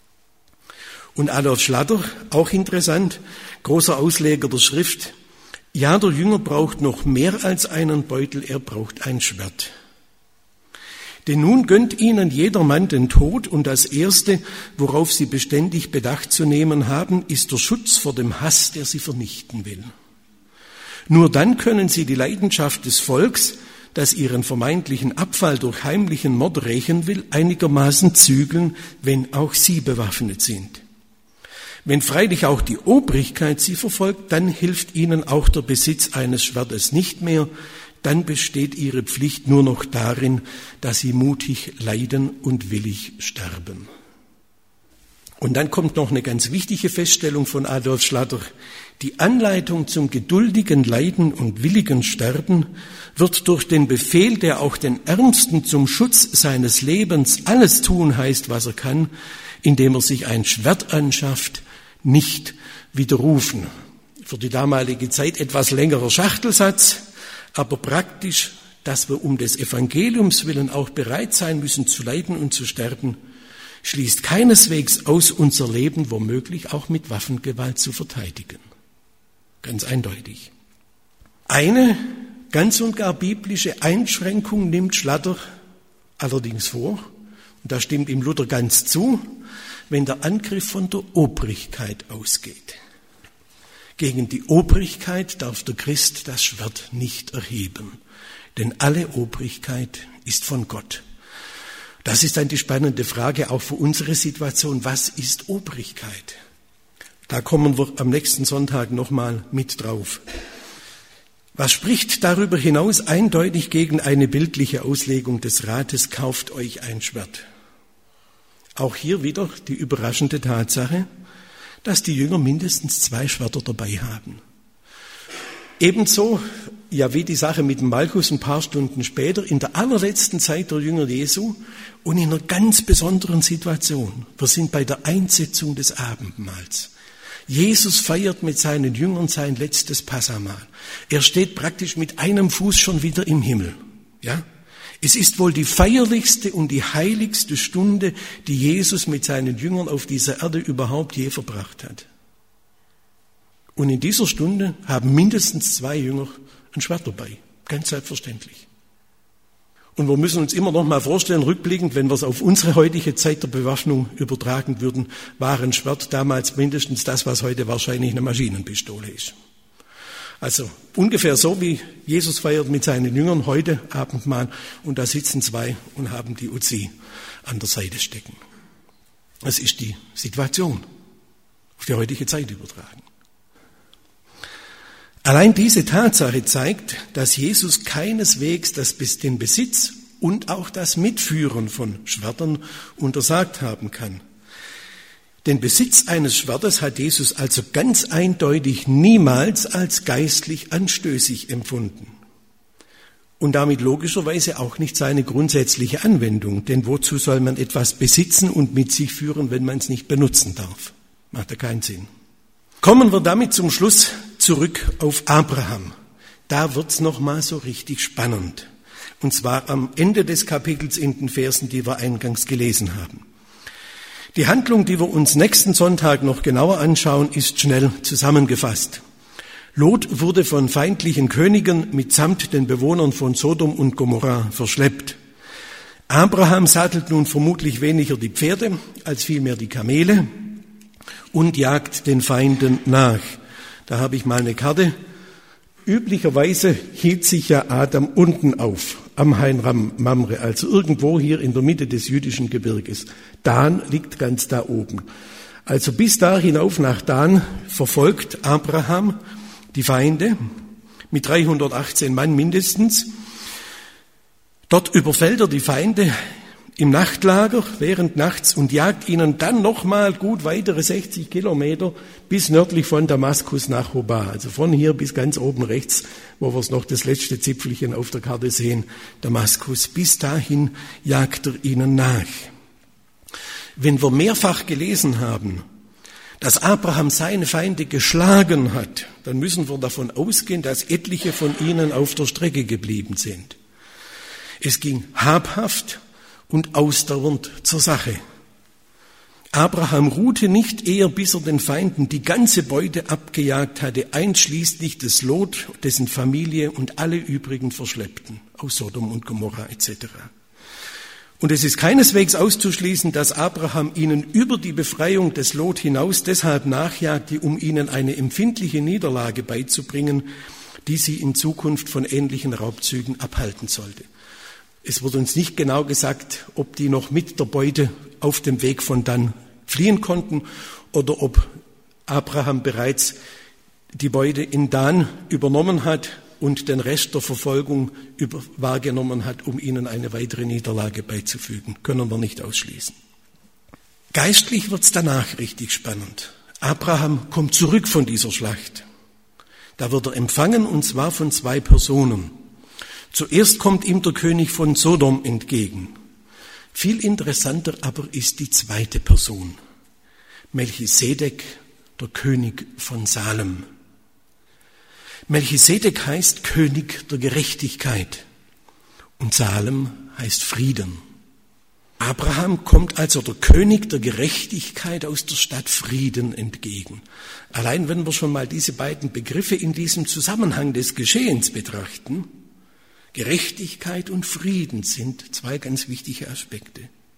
Und Adolf Schlatter, auch interessant, großer Ausleger der Schrift, ja, der Jünger braucht noch mehr als einen Beutel, er braucht ein Schwert. Denn nun gönnt ihnen jedermann den Tod und das Erste, worauf sie beständig Bedacht zu nehmen haben, ist der Schutz vor dem Hass, der sie vernichten will. Nur dann können sie die Leidenschaft des Volks, das ihren vermeintlichen Abfall durch heimlichen Mord rächen will, einigermaßen zügeln, wenn auch sie bewaffnet sind. Wenn freilich auch die Obrigkeit sie verfolgt, dann hilft ihnen auch der Besitz eines Schwertes nicht mehr, dann besteht ihre Pflicht nur noch darin, dass sie mutig leiden und willig sterben. Und dann kommt noch eine ganz wichtige Feststellung von Adolf Schlatter. Die Anleitung zum geduldigen Leiden und willigen Sterben wird durch den Befehl, der auch den Ärmsten zum Schutz seines Lebens alles tun heißt, was er kann, indem er sich ein Schwert anschafft, nicht widerrufen. Für die damalige Zeit etwas längerer Schachtelsatz, aber praktisch, dass wir um des Evangeliums willen auch bereit sein müssen zu leiden und zu sterben, schließt keineswegs aus, unser Leben womöglich auch mit Waffengewalt zu verteidigen. Ganz eindeutig. Eine ganz und gar biblische Einschränkung nimmt Schlatter allerdings vor, und da stimmt ihm Luther ganz zu, wenn der Angriff von der Obrigkeit ausgeht. Gegen die Obrigkeit darf der Christ das Schwert nicht erheben, denn alle Obrigkeit ist von Gott. Das ist dann die spannende Frage auch für unsere Situation. Was ist Obrigkeit? Da kommen wir am nächsten Sonntag nochmal mit drauf. Was spricht darüber hinaus eindeutig gegen eine bildliche Auslegung des Rates, kauft euch ein Schwert? Auch hier wieder die überraschende Tatsache, dass die Jünger mindestens zwei Schwerter dabei haben. Ebenso, ja wie die Sache mit Malchus ein paar Stunden später, in der allerletzten Zeit der Jünger Jesu und in einer ganz besonderen Situation. Wir sind bei der Einsetzung des Abendmahls. Jesus feiert mit seinen Jüngern sein letztes Passahmahl. Er steht praktisch mit einem Fuß schon wieder im Himmel. Ja? Es ist wohl die feierlichste und die heiligste Stunde, die Jesus mit seinen Jüngern auf dieser Erde überhaupt je verbracht hat. Und in dieser Stunde haben mindestens zwei Jünger ein Schwert dabei. Ganz selbstverständlich. Und wir müssen uns immer noch mal vorstellen, rückblickend, wenn wir es auf unsere heutige Zeit der Bewaffnung übertragen würden, war ein Schwert damals mindestens das, was heute wahrscheinlich eine Maschinenpistole ist. Also ungefähr so, wie Jesus feiert mit seinen Jüngern heute Abendmahl und da sitzen zwei und haben die Uzi an der Seite stecken. Das ist die Situation, auf die heutige Zeit übertragen. Allein diese Tatsache zeigt, dass Jesus keineswegs das, den Besitz und auch das Mitführen von Schwertern untersagt haben kann. Den Besitz eines Schwertes hat Jesus also ganz eindeutig niemals als geistlich anstößig empfunden. Und damit logischerweise auch nicht seine grundsätzliche Anwendung. Denn wozu soll man etwas besitzen und mit sich führen, wenn man es nicht benutzen darf? Macht ja keinen Sinn. Kommen wir damit zum Schluss zurück auf Abraham. Da wird's noch mal so richtig spannend. Und zwar am Ende des Kapitels in den Versen, die wir eingangs gelesen haben. Die Handlung, die wir uns nächsten Sonntag noch genauer anschauen, ist schnell zusammengefasst. Lot wurde von feindlichen Königen mitsamt den Bewohnern von Sodom und Gomorrha verschleppt. Abraham sattelt nun vermutlich weniger die Pferde als vielmehr die Kamele und jagt den Feinden nach. Da habe ich mal eine Karte. Üblicherweise hielt sich ja Adam unten auf, am Hain Mamre, also irgendwo hier in der Mitte des jüdischen Gebirges. Dan liegt ganz da oben. Also bis da hinauf nach Dan verfolgt Abraham die Feinde mit dreihundertachtzehn Mann mindestens. Dort überfällt er die Feinde im Nachtlager während nachts und jagt ihnen dann nochmal gut weitere sechzig Kilometer bis nördlich von Damaskus nach Hoba. Also von hier bis ganz oben rechts, wo wir es noch das letzte Zipfelchen auf der Karte sehen, Damaskus. Bis dahin jagt er ihnen nach. Wenn wir mehrfach gelesen haben, dass Abraham seine Feinde geschlagen hat, dann müssen wir davon ausgehen, dass etliche von ihnen auf der Strecke geblieben sind. Es ging habhaft und ausdauernd zur Sache. Abraham ruhte nicht eher, bis er den Feinden die ganze Beute abgejagt hatte, einschließlich des Lot, dessen Familie und alle übrigen Verschleppten aus Sodom und Gomorra et cetera. Und es ist keineswegs auszuschließen, dass Abraham ihnen über die Befreiung des Lot hinaus deshalb nachjagte, um ihnen eine empfindliche Niederlage beizubringen, die sie in Zukunft von ähnlichen Raubzügen abhalten sollte. Es wird uns nicht genau gesagt, ob die noch mit der Beute auf dem Weg von Dan fliehen konnten oder ob Abraham bereits die Beute in Dan übernommen hat und den Rest der Verfolgung über, wahrgenommen hat, um ihnen eine weitere Niederlage beizufügen. Können wir nicht ausschließen. Geistlich wird's danach richtig spannend. Abraham kommt zurück von dieser Schlacht. Da wird er empfangen, und zwar von zwei Personen. Zuerst kommt ihm der König von Sodom entgegen. Viel interessanter aber ist die zweite Person. Melchisedek, der König von Salem. Melchisedek heißt König der Gerechtigkeit und Salem heißt Frieden. Abraham kommt also der König der Gerechtigkeit aus der Stadt Frieden entgegen. Allein wenn wir schon mal diese beiden Begriffe in diesem Zusammenhang des Geschehens betrachten, Gerechtigkeit und Frieden sind zwei ganz wichtige Aspekte.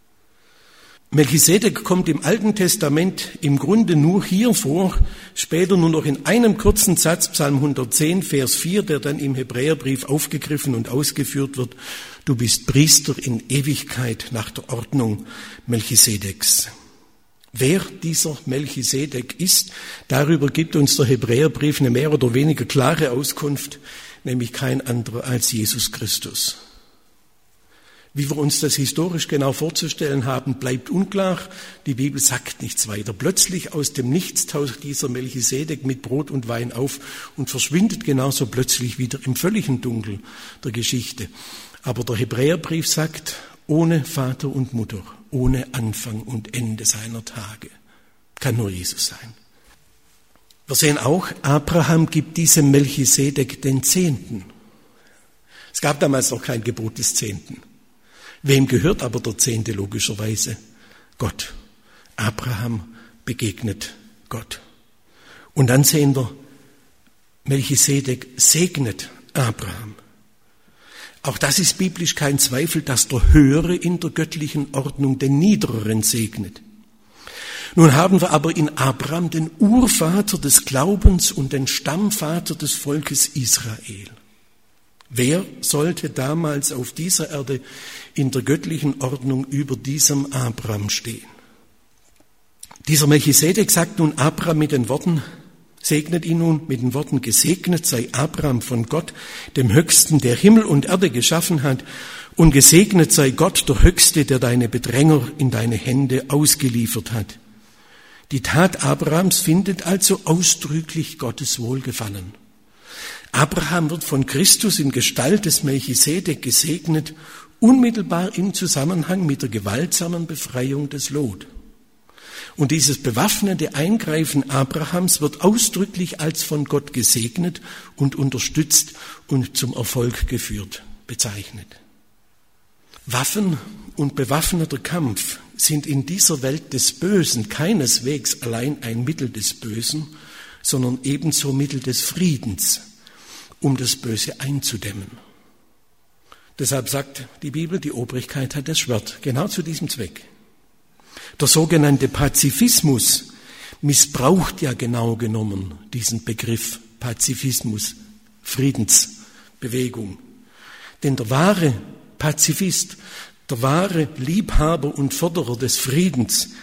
Melchisedek kommt im Alten Testament im Grunde nur hier vor, später nur noch in einem kurzen Satz, Psalm hundertzehn, Vers vier, der dann im Hebräerbrief aufgegriffen und ausgeführt wird. Du bist Priester in Ewigkeit nach der Ordnung Melchisedeks. Wer dieser Melchisedek ist, darüber gibt uns der Hebräerbrief eine mehr oder weniger klare Auskunft, nämlich kein anderer als Jesus Christus. Wie wir uns das historisch genau vorzustellen haben, bleibt unklar. Die Bibel sagt nichts weiter. Plötzlich aus dem Nichts taucht dieser Melchisedek mit Brot und Wein auf und verschwindet genauso plötzlich wieder im völligen Dunkel der Geschichte. Aber der Hebräerbrief sagt, ohne Vater und Mutter, ohne Anfang und Ende seiner Tage, kann nur Jesus sein. Wir sehen auch, Abraham gibt diesem Melchisedek den Zehnten. Es gab damals noch kein Gebot des Zehnten. Wem gehört aber der Zehnte logischerweise? Gott. Abraham begegnet Gott. Und dann sehen wir, Melchisedek segnet Abraham. Auch das ist biblisch kein Zweifel, dass der Höhere in der göttlichen Ordnung den Niedereren segnet. Nun haben wir aber in Abraham den Urvater des Glaubens und den Stammvater des Volkes Israel. Wer sollte damals auf dieser Erde in der göttlichen Ordnung über diesem Abraham stehen? Dieser Melchisedek sagt nun Abraham mit den Worten, segnet ihn nun mit den Worten, gesegnet sei Abraham von Gott, dem Höchsten, der Himmel und Erde geschaffen hat, und gesegnet sei Gott, der Höchste, der deine Bedränger in deine Hände ausgeliefert hat. Die Tat Abrahams findet also ausdrücklich Gottes Wohlgefallen. Abraham wird von Christus in Gestalt des Melchisedek gesegnet, unmittelbar im Zusammenhang mit der gewaltsamen Befreiung des Lot. Und dieses bewaffnete Eingreifen Abrahams wird ausdrücklich als von Gott gesegnet und unterstützt und zum Erfolg geführt bezeichnet. Waffen und bewaffneter Kampf sind in dieser Welt des Bösen keineswegs allein ein Mittel des Bösen, sondern ebenso Mittel des Friedens, um das Böse einzudämmen. Deshalb sagt die Bibel, die Obrigkeit hat das Schwert, genau zu diesem Zweck. Der sogenannte Pazifismus missbraucht ja genau genommen diesen Begriff Pazifismus, Friedensbewegung. Denn der wahre Pazifist, der wahre Liebhaber und Förderer des Friedens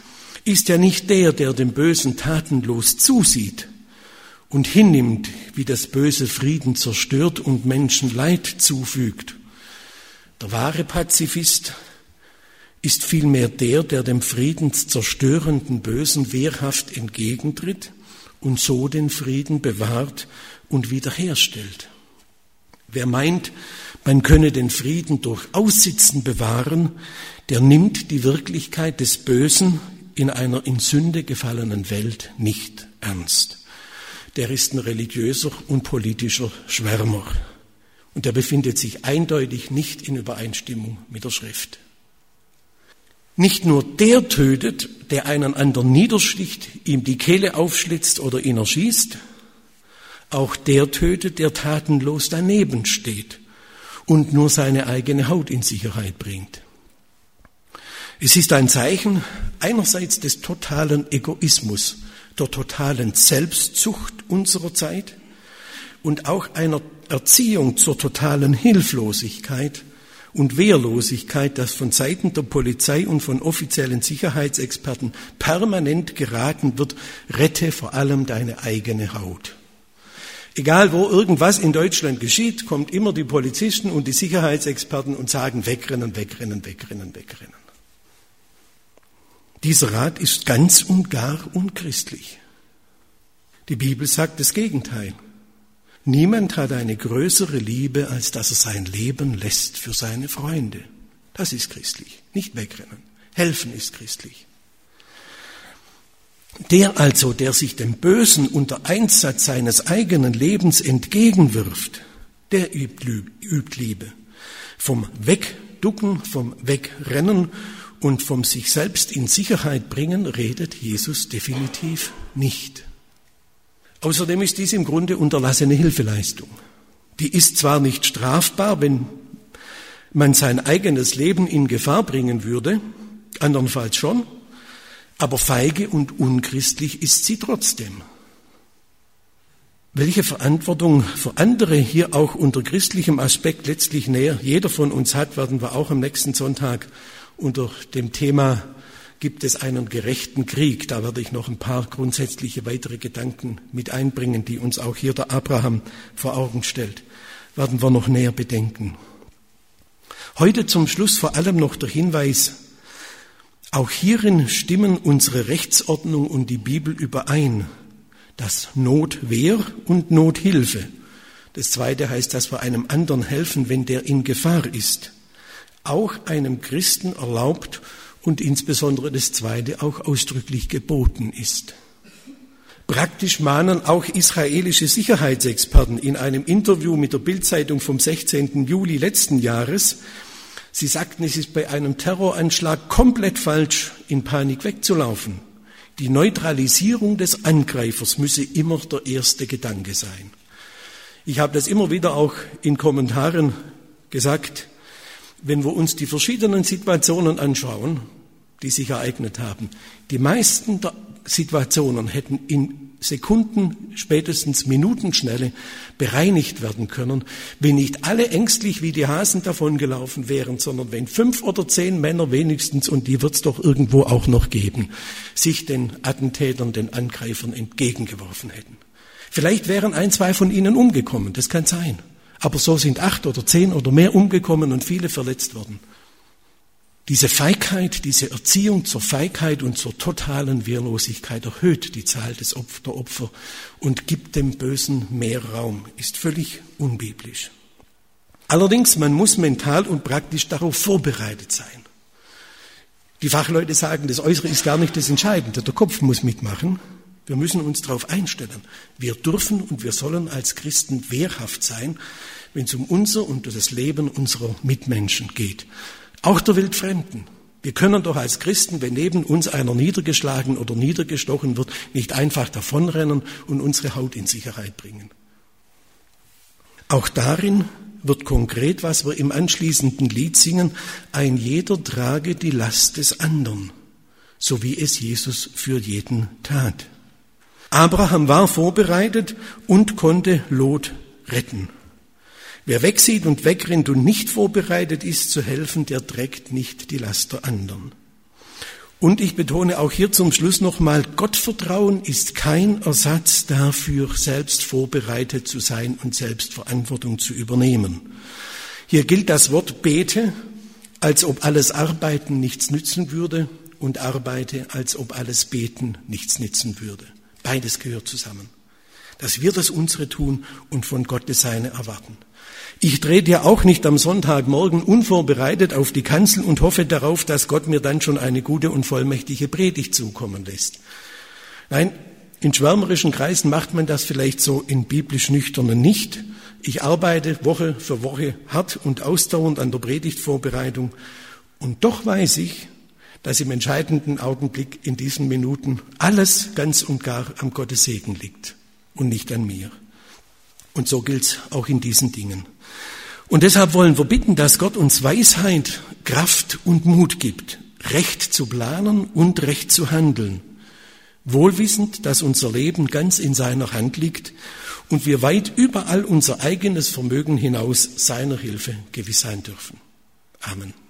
ist ja nicht der, der dem Bösen tatenlos zusieht und hinnimmt, wie das Böse Frieden zerstört und Menschen Leid zufügt. Der wahre Pazifist ist vielmehr der, der dem friedenszerstörenden Bösen wehrhaft entgegentritt und so den Frieden bewahrt und wiederherstellt. Wer meint, man könne den Frieden durch Aussitzen bewahren, der nimmt die Wirklichkeit des Bösen in einer in Sünde gefallenen Welt nicht ernst. Der ist ein religiöser und politischer Schwärmer. Und der befindet sich eindeutig nicht in Übereinstimmung mit der Schrift. Nicht nur der tötet, der einen anderen niedersticht, ihm die Kehle aufschlitzt oder ihn erschießt, auch der tötet, der tatenlos daneben steht und nur seine eigene Haut in Sicherheit bringt. Es ist ein Zeichen einerseits des totalen Egoismus, der totalen Selbstsucht unserer Zeit und auch einer Erziehung zur totalen Hilflosigkeit und Wehrlosigkeit, das von Seiten der Polizei und von offiziellen Sicherheitsexperten permanent geraten wird, rette vor allem deine eigene Haut. Egal, wo irgendwas in Deutschland geschieht, kommt immer die Polizisten und die Sicherheitsexperten und sagen, wegrennen, wegrennen, wegrennen, wegrennen. Dieser Rat ist ganz und gar unchristlich. Die Bibel sagt das Gegenteil. Niemand hat eine größere Liebe, als dass er sein Leben lässt für seine Freunde. Das ist christlich. Nicht wegrennen. Helfen ist christlich. Der also, der sich dem Bösen unter Einsatz seines eigenen Lebens entgegenwirft, der übt, übt Liebe. Vom Wegducken, vom Wegrennen und vom sich selbst in Sicherheit bringen redet Jesus definitiv nicht. Außerdem ist dies im Grunde unterlassene Hilfeleistung. Die ist zwar nicht strafbar, wenn man sein eigenes Leben in Gefahr bringen würde, andernfalls schon, aber feige und unchristlich ist sie trotzdem. Welche Verantwortung für andere hier auch unter christlichem Aspekt letztlich näher jeder von uns hat, werden wir auch am nächsten Sonntag unter dem Thema gibt es einen gerechten Krieg. Da werde ich noch ein paar grundsätzliche weitere Gedanken mit einbringen, die uns auch hier der Abraham vor Augen stellt. Werden wir noch näher bedenken. Heute zum Schluss vor allem noch der Hinweis, auch hierin stimmen unsere Rechtsordnung und die Bibel überein, dass Notwehr und Nothilfe, das zweite heißt, dass wir einem anderen helfen, wenn der in Gefahr ist, auch einem Christen erlaubt und insbesondere das zweite auch ausdrücklich geboten ist. Praktisch mahnen auch israelische Sicherheitsexperten in einem Interview mit der Bild-Zeitung vom sechzehnten Juli letzten Jahres, sie sagten, es ist bei einem Terroranschlag komplett falsch, in Panik wegzulaufen. Die Neutralisierung des Angreifers müsse immer der erste Gedanke sein. Ich habe das immer wieder auch in Kommentaren gesagt, wenn wir uns die verschiedenen Situationen anschauen, die sich ereignet haben, die meisten der Situationen hätten in Sekunden, spätestens Minutenschnelle bereinigt werden können, wenn nicht alle ängstlich wie die Hasen davongelaufen wären, sondern wenn fünf oder zehn Männer wenigstens, und die wird es doch irgendwo auch noch geben, sich den Attentätern, den Angreifern entgegengeworfen hätten. Vielleicht wären ein, zwei von ihnen umgekommen, das kann sein. Aber so sind acht oder zehn oder mehr umgekommen und viele verletzt worden. Diese Feigheit, diese Erziehung zur Feigheit und zur totalen Wehrlosigkeit erhöht die Zahl des Opfer, der Opfer und gibt dem Bösen mehr Raum, ist völlig unbiblisch. Allerdings, man muss mental und praktisch darauf vorbereitet sein. Die Fachleute sagen, das Äußere ist gar nicht das Entscheidende, der Kopf muss mitmachen. Wir müssen uns darauf einstellen. Wir dürfen und wir sollen als Christen wehrhaft sein, wenn es um unser und das Leben unserer Mitmenschen geht. Auch der Wildfremden. Wir können doch als Christen, wenn neben uns einer niedergeschlagen oder niedergestochen wird, nicht einfach davonrennen und unsere Haut in Sicherheit bringen. Auch darin wird konkret, was wir im anschließenden Lied singen, ein jeder trage die Last des anderen, so wie es Jesus für jeden tat. Abraham war vorbereitet und konnte Lot retten. Wer wegsieht und wegrennt und nicht vorbereitet ist zu helfen, der trägt nicht die Last der anderen. Und ich betone auch hier zum Schluss nochmal, Gottvertrauen ist kein Ersatz dafür, selbst vorbereitet zu sein und selbst Verantwortung zu übernehmen. Hier gilt das Wort bete, als ob alles Arbeiten nichts nützen würde, und arbeite, als ob alles Beten nichts nützen würde. Beides gehört zusammen. Dass wir das unsere tun und von Gott das Seine erwarten. Ich trete ja auch nicht am Sonntagmorgen unvorbereitet auf die Kanzel und hoffe darauf, dass Gott mir dann schon eine gute und vollmächtige Predigt zukommen lässt. Nein, in schwärmerischen Kreisen macht man das vielleicht so, in biblisch nüchternen nicht. Ich arbeite Woche für Woche hart und ausdauernd an der Predigtvorbereitung und doch weiß ich, dass im entscheidenden Augenblick in diesen Minuten alles ganz und gar am Gottes Segen liegt und nicht an mir. Und so gilt's auch in diesen Dingen. Und deshalb wollen wir bitten, dass Gott uns Weisheit, Kraft und Mut gibt, recht zu planen und recht zu handeln, wohlwissend, dass unser Leben ganz in seiner Hand liegt und wir weit über all unser eigenes Vermögen hinaus seiner Hilfe gewiss sein dürfen. Amen.